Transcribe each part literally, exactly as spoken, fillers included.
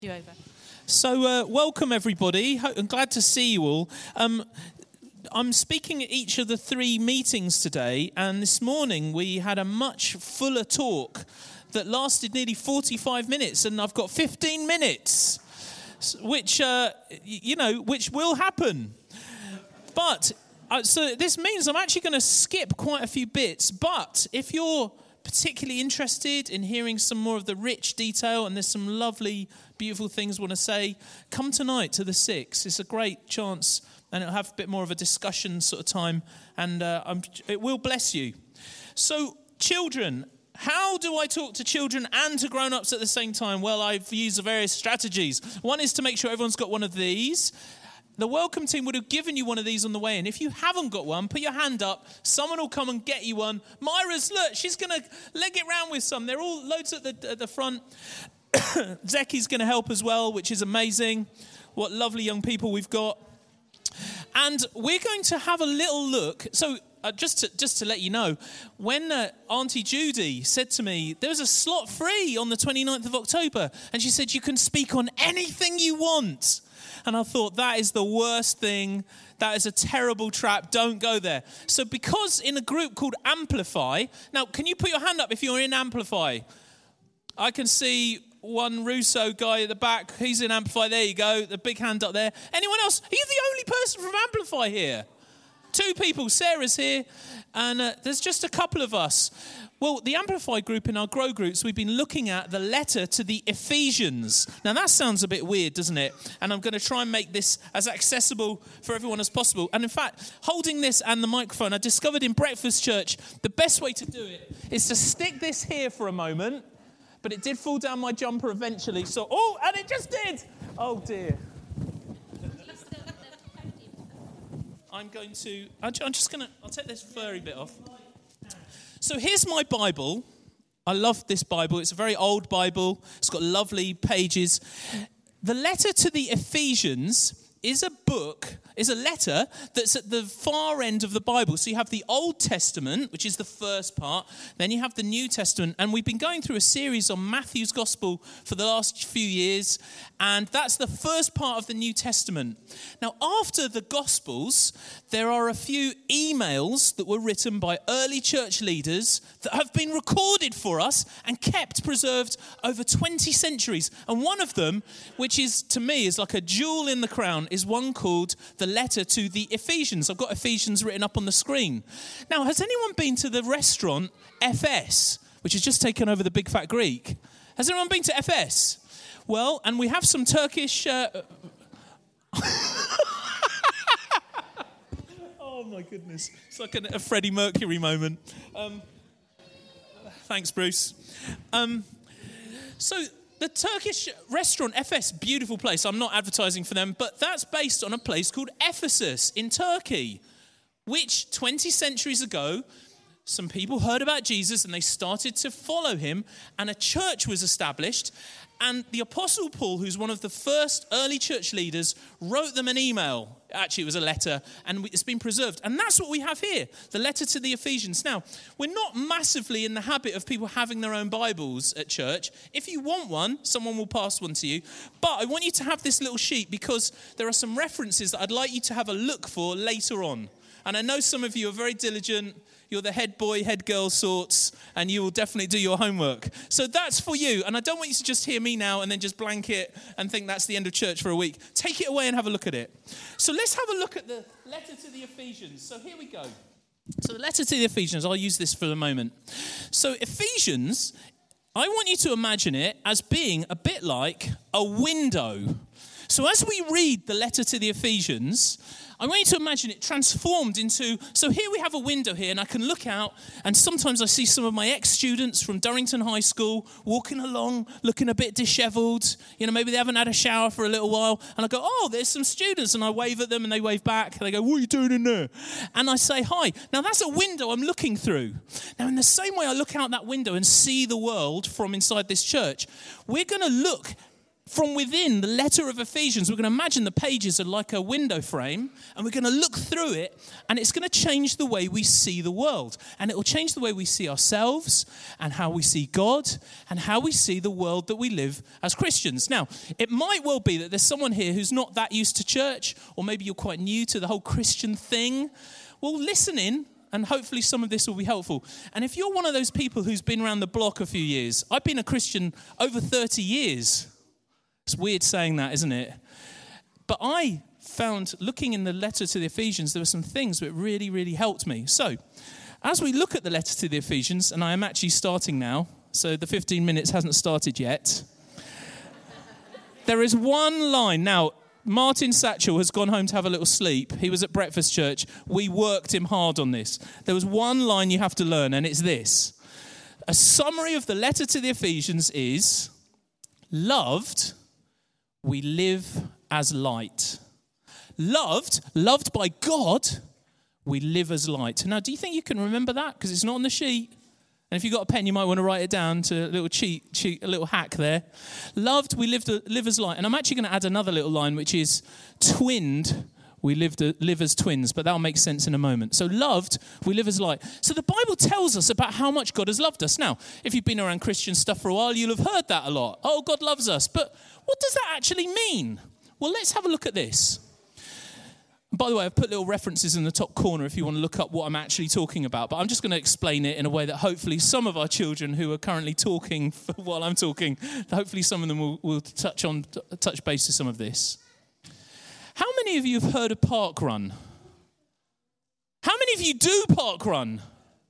You over. So, uh, welcome everybody. I'm glad to see you all. Um, I'm speaking at each of the three meetings today, and this morning we had a much fuller talk that lasted nearly forty-five minutes, and I've got fifteen minutes, which, uh, you know, which will happen. But, uh, so this means I'm actually going to skip quite a few bits, but if you're particularly interested in hearing some more of the rich detail, and there's some lovely, beautiful things I want to say, come tonight to the six. It's a great chance, and it'll have a bit more of a discussion sort of time, and uh, I'm, it will bless you. So, children, how do I talk to children and to grown-ups at the same time? Well, I've used various strategies. One is to make sure everyone's got one of these. The welcome team would have given you one of these on the way in. If you haven't got one, put your hand up. Someone will come and get you one. Myra's, look, she's going to leg it round with some. They're all loads at the, at the front. Zeki's going to help as well, which is amazing. What lovely young people we've got. And we're going to have a little look. So uh, just to, just to let you know, when uh, Auntie Judy said to me, there's a slot free on the twenty-ninth of October. And she said, you can speak on anything you want. And I thought, that is the worst thing. That is a terrible trap. Don't go there. So because in a group called Amplify, now, can you put your hand up if you're in Amplify? I can see one Russo guy at the back. He's in Amplify. There you go. The big hand up there. Anyone else? Are you the only person from Amplify here? Two people. Sarah's here. And uh, there's just a couple of us. Well, the Amplify group in our Grow groups, we've been looking at the letter to the Ephesians. Now, that sounds a bit weird, doesn't it? And I'm going to try and make this as accessible for everyone as possible. And in fact, holding this and the microphone, I discovered in Breakfast Church, the best way to do it is to stick this here for a moment. But it did fall down my jumper eventually. So, oh, and it just did. Oh, dear. I'm going to, I'm just going to, I'll take this furry bit off. So here's my Bible. I love this Bible. It's a very old Bible. It's got lovely pages. The letter to the Ephesians is a book, is a letter that's at the far end of the Bible. So you have the Old Testament, which is the first part. Then you have the New Testament. And we've been going through a series on Matthew's Gospel for the last few years. And that's the first part of the New Testament. Now, after the Gospels, there are a few emails that were written by early church leaders that have been recorded for us and kept preserved over twenty centuries. And one of them, which is, to me, is like a jewel in the crown, is one called the letter to the Ephesians. I've got Ephesians written up on the screen. Now, has anyone been to the restaurant F S, which has just taken over the Big Fat Greek? Has anyone been to F S? Well, and we have some Turkish... Uh... oh, my goodness. It's like a, a Freddie Mercury moment. Um, thanks, Bruce. Um, so... The Turkish restaurant F S, beautiful place. I'm not advertising for them, but that's based on a place called Ephesus in Turkey, which twenty centuries ago, some people heard about Jesus and they started to follow him, and a church was established. And the Apostle Paul, who's one of the first early church leaders, wrote them an email. Actually, it was a letter, and it's been preserved. And that's what we have here, the letter to the Ephesians. Now, we're not massively in the habit of people having their own Bibles at church. If you want one, someone will pass one to you. But I want you to have this little sheet because there are some references that I'd like you to have a look for later on. And I know some of you are very diligent. You're the head boy, head girl sorts, and you will definitely do your homework. So that's for you. And I don't want you to just hear me now and then just blanket and think that's the end of church for a week. Take it away and have a look at it. So let's have a look at the letter to the Ephesians. So here we go. So the letter to the Ephesians, I'll use this for a moment. So Ephesians, I want you to imagine it as being a bit like a window. So as we read the letter to the Ephesians, I want you to imagine it transformed into, so here we have a window here and I can look out and sometimes I see some of my ex-students from Durrington High School walking along, looking a bit disheveled. You know, maybe they haven't had a shower for a little while. And I go, oh, there's some students. And I wave at them and they wave back. And they go, what are you doing in there? And I say, hi. Now that's a window I'm looking through. Now in the same way I look out that window and see the world from inside this church, we're going to look from within the letter of Ephesians, we're going to imagine the pages are like a window frame, and we're going to look through it, and it's going to change the way we see the world. And it will change the way we see ourselves, and how we see God, and how we see the world that we live as Christians. Now, it might well be that there's someone here who's not that used to church, or maybe you're quite new to the whole Christian thing. Well, listen in, and hopefully some of this will be helpful. And if you're one of those people who's been around the block a few years, I've been a Christian over thirty years. It's weird saying that, isn't it? But I found, looking in the letter to the Ephesians, there were some things that really, really helped me. So, as we look at the letter to the Ephesians, and I am actually starting now, so the fifteen minutes hasn't started yet. There is one line. Now, Martin Satchel has gone home to have a little sleep. He was at Breakfast Church. We worked him hard on this. There was one line you have to learn, and it's this. A summary of the letter to the Ephesians is, loved, we live as light. Loved, loved by God, we live as light. Now, do you think you can remember that? Because it's not on the sheet. And if you've got a pen, you might want to write it down to a little cheat, cheat a little hack there. Loved, we live, to, live as light. And I'm actually going to add another little line, which is twinned, we live, to, live as twins. But that'll make sense in a moment. So loved, we live as light. So the Bible tells us about how much God has loved us. Now, if you've been around Christian stuff for a while, you'll have heard that a lot. Oh, God loves us. But what does that actually mean? Well, let's have a look at this. By the way, I've put little references in the top corner if you want to look up what I'm actually talking about. But I'm just going to explain it in a way that hopefully some of our children who are currently talking while I'm talking, hopefully some of them will, will touch on touch base to some of this. How many of you have heard of Park Run? How many of you do Park Run?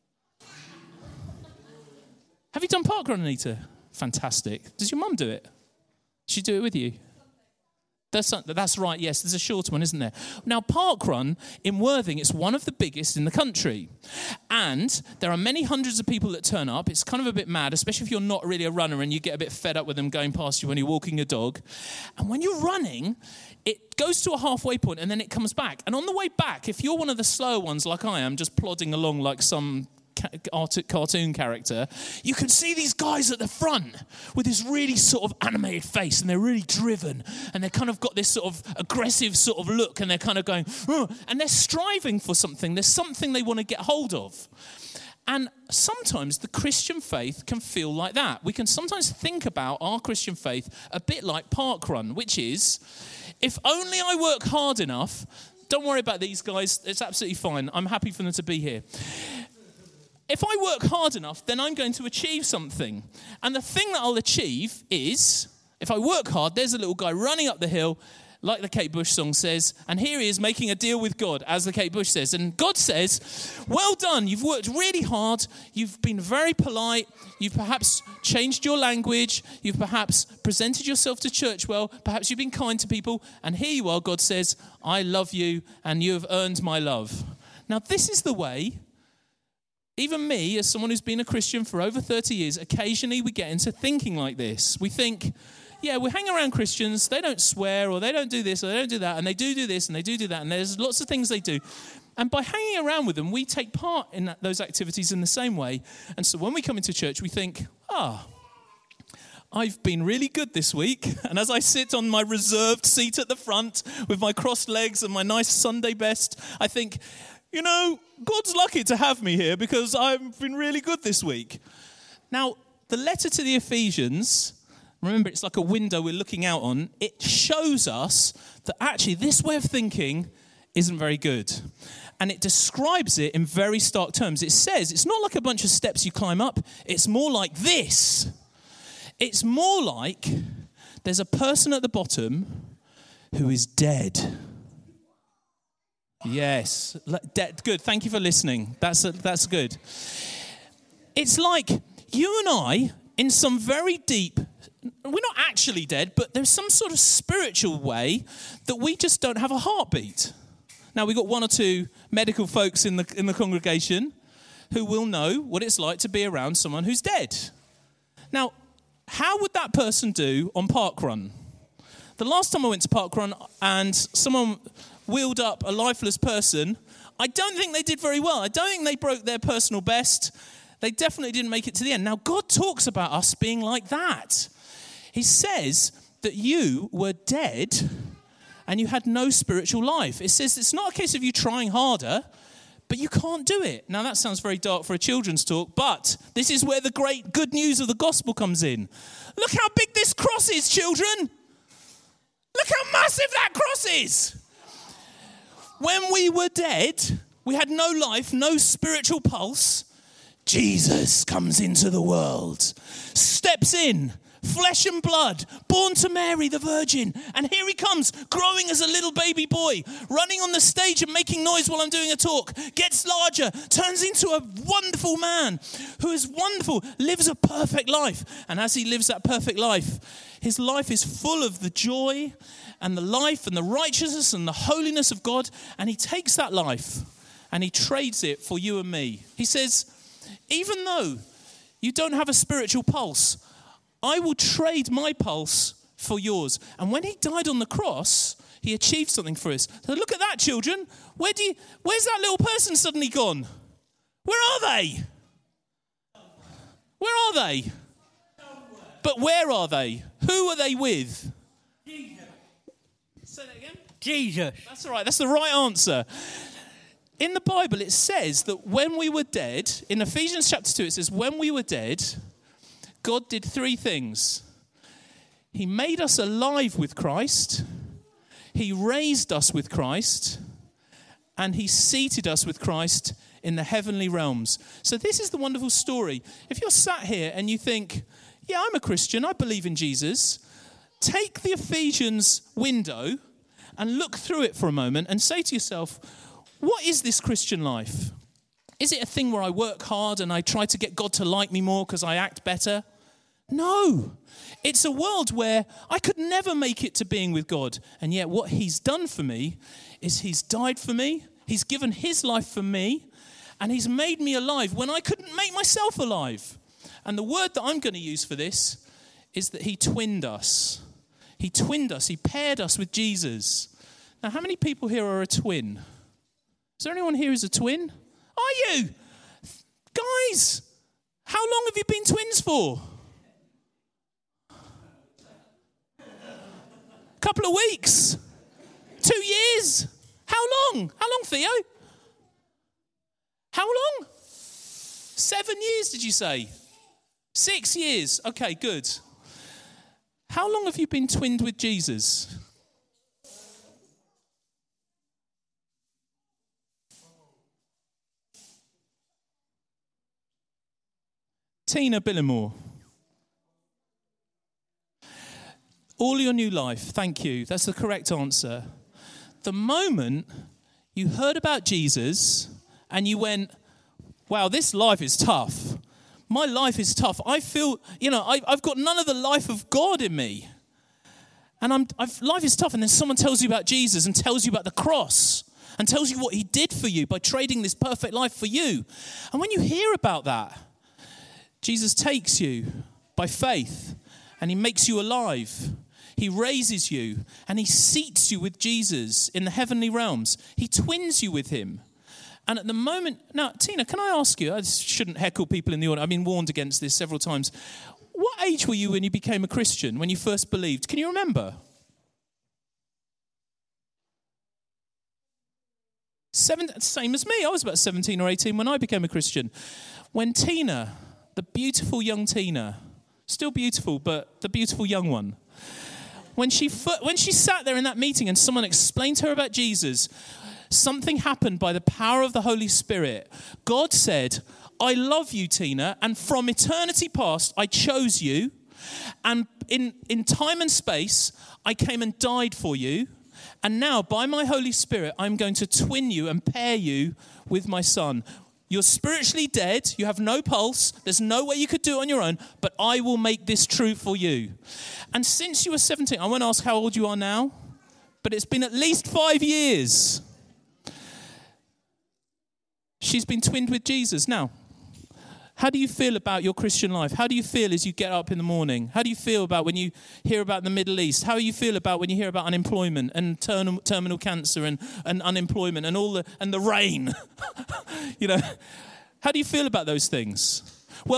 Have you done Park Run, Anita? Fantastic. Does your mum do it? Does she do it with you? That's, that's right, yes, there's a shorter one, isn't there? Now, Park Run in Worthing, it's one of the biggest in the country. And there are many hundreds of people that turn up. It's kind of a bit mad, especially if you're not really a runner and you get a bit fed up with them going past you when you're walking a dog. And when you're running, it goes to a halfway point and then it comes back. And on the way back, if you're one of the slower ones like I am, just plodding along like some cartoon character, you can see these guys at the front with this really sort of animated face, and they're really driven, and they've kind of got this sort of aggressive sort of look, and they're kind of going, oh, and they're striving for something. There's something they want to get hold of. And sometimes the Christian faith can feel like that. We can sometimes think about our Christian faith a bit like Park Run, which is, if only I work hard enough, don't worry about these guys, it's absolutely fine. I'm happy for them to be here. If I work hard enough, then I'm going to achieve something. And the thing that I'll achieve is, if I work hard, there's a little guy running up the hill, like the Kate Bush song says, and here he is making a deal with God, as the Kate Bush says. And God says, well done, you've worked really hard, you've been very polite, you've perhaps changed your language, you've perhaps presented yourself to church well, perhaps you've been kind to people, and here you are, God says, I love you, and you have earned my love. Now, this is the way. Even me, as someone who's been a Christian for over thirty years, occasionally we get into thinking like this. We think, yeah, we hang around Christians, they don't swear, or they don't do this, or they don't do that, and they do do this, and they do do that, and there's lots of things they do. And by hanging around with them, we take part in that, those activities in the same way. And so when we come into church, we think, ah, I've been really good this week. And as I sit on my reserved seat at the front with my crossed legs and my nice Sunday best, I think, you know, God's lucky to have me here because I've been really good this week. Now, the letter to the Ephesians, remember, it's like a window we're looking out on. It shows us that actually this way of thinking isn't very good. And it describes it in very stark terms. It says it's not like a bunch of steps you climb up. It's more like this. It's more like there's a person at the bottom who is dead. Yes, dead. Good. Thank you for listening. That's a, that's good. It's like you and I, in some very deep, we're not actually dead, but there's some sort of spiritual way that we just don't have a heartbeat. Now, we've got one or two medical folks in the in the congregation who will know what it's like to be around someone who's dead. Now, how would that person do on Park Run? The last time I went to Park Run and someone wheeled up a lifeless person, I don't think they did very well. I don't think they broke their personal best. They definitely didn't make it to the end. Now, God talks about us being like that. He says that you were dead and you had no spiritual life. It says it's not a case of you trying harder, but you can't do it. Now, that sounds very dark for a children's talk, but this is where the great good news of the gospel comes in. Look how big this cross is, children. Look how massive that cross is. When we were dead, we had no life, no spiritual pulse. Jesus comes into the world, steps in, flesh and blood, born to Mary the Virgin. And here he comes, growing as a little baby boy, running on the stage and making noise while I'm doing a talk, gets larger, turns into a wonderful man who is wonderful, lives a perfect life. And as he lives that perfect life, his life is full of the joy and the life and the righteousness and the holiness of God. And he takes that life and he trades it for you and me. He says, even though you don't have a spiritual pulse, I will trade my pulse for yours. And when he died on the cross, he achieved something for us. So look at that, children. Where do you, where's that little person suddenly gone? Where are they? Where are they? But where are they? Who are they with? Jesus. Say that again. Jesus. That's all right. That's the right answer. In the Bible, it says that when we were dead, in Ephesians chapter two, it says, when we were dead, God did three things. He made us alive with Christ, he raised us with Christ, and he seated us with Christ in the heavenly realms. So this is the wonderful story. If you're sat here and you think, yeah, I'm a Christian, I believe in Jesus, take the Ephesians window and look through it for a moment and say to yourself, what is this Christian life? Is it a thing where I work hard and I try to get God to like me more because I act better? No. It's a world where I could never make it to being with God. And yet what he's done for me is he's died for me. He's given his life for me. And he's made me alive when I couldn't make myself alive. And the word that I'm going to use for this is that he twinned us. He twinned us. He paired us with Jesus. Now, how many people here are a twin? Is there anyone here who's a twin? Are you? Guys, how long have you been twins for? A couple of weeks? Two years? How long? How long, Theo? How long? Seven years, did you say? Six years. Okay, good. How long have you been twinned with Jesus? Tina Billimore. All your new life. Thank you. That's the correct answer. The moment you heard about Jesus and you went, wow, this life is tough. My life is tough. I feel, you know, I, I've got none of the life of God in me. And I'm, I've, life is tough. And then someone tells you about Jesus and tells you about the cross and tells you what he did for you by trading this perfect life for you. And when you hear about that, Jesus takes you by faith and he makes you alive. He raises you and he seats you with Jesus in the heavenly realms. He twins you with him. And at the moment, now, Tina, can I ask you, I shouldn't heckle people in the audience. I've been warned against this several times. What age were you when you became a Christian, when you first believed? Can you remember? Seven, same as me. I was about seventeen or eighteen when I became a Christian. When Tina, the beautiful young Tina, still beautiful, but the beautiful young one, when she when she sat there in that meeting and someone explained to her about Jesus, something happened by the power of the Holy Spirit. God said, I love you, Tina, and from eternity past, I chose you, and in, in time and space, I came and died for you, and now, by my Holy Spirit, I'm going to twin you and pair you with my Son. You're spiritually dead. You have no pulse. There's no way you could do it on your own, but I will make this true for you. And since you were seventeen, I won't ask how old you are now, but it's been at least five years. She's been twinned with Jesus. Now, how do you feel about your Christian life? How do you feel as you get up in the morning? How do you feel about when you hear about the Middle East? How do you feel about when you hear about unemployment and terminal, terminal cancer and, and unemployment and all the and the rain? You know, how do you feel about those things? Well,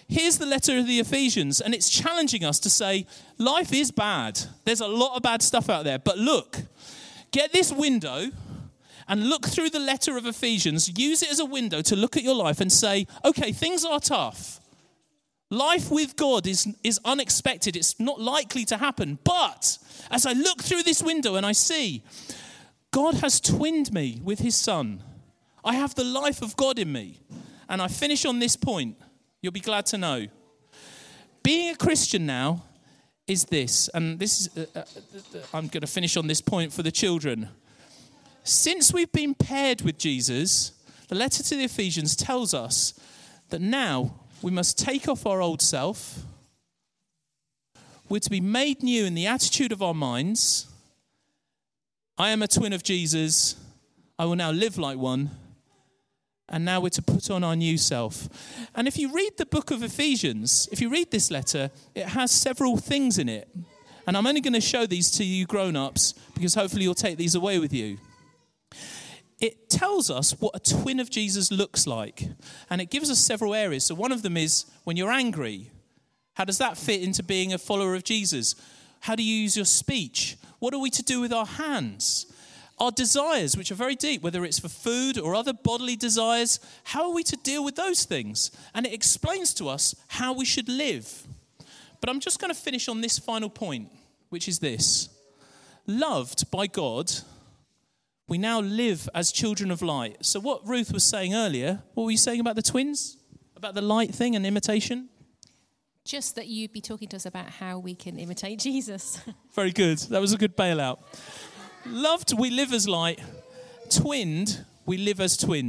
here's the letter of the Ephesians, and it's challenging us to say, life is bad. There's a lot of bad stuff out there. But look, get this window and look through the letter of Ephesians. Use it as a window to look at your life and say, okay, things are tough. Life with God is, is unexpected. It's not likely to happen. But as I look through this window and I see God has twinned me with his son, I have the life of God in me. And I finish on this point. You'll be glad to know. Being a Christian now is this, and this is, uh, uh, I'm going to finish on this point for the children. Since we've been paired with Jesus, the letter to the Ephesians tells us that now we must take off our old self. We're to be made new in the attitude of our minds. I am a twin of Jesus. I will now live like one. And now we're to put on our new self. And if you read the book of Ephesians, if you read this letter, it has several things in it. And I'm only going to show these to you grown-ups because hopefully you'll take these away with you. It tells us what a twin of Jesus looks like. And it gives us several areas. So one of them is when you're angry. How does that fit into being a follower of Jesus? How do you use your speech? What are we to do with our hands? Our desires, which are very deep, whether it's for food or other bodily desires, how are we to deal with those things? And it explains to us how we should live. But I'm just going to finish on this final point, which is this. Loved by God, we now live as children of light. So what Ruth was saying earlier, what were you saying about the twins? About the light thing and imitation? Just that you'd be talking to us about how we can imitate Jesus. Very good. That was a good bailout. Loved, we live as light. Twinned, we live as twins.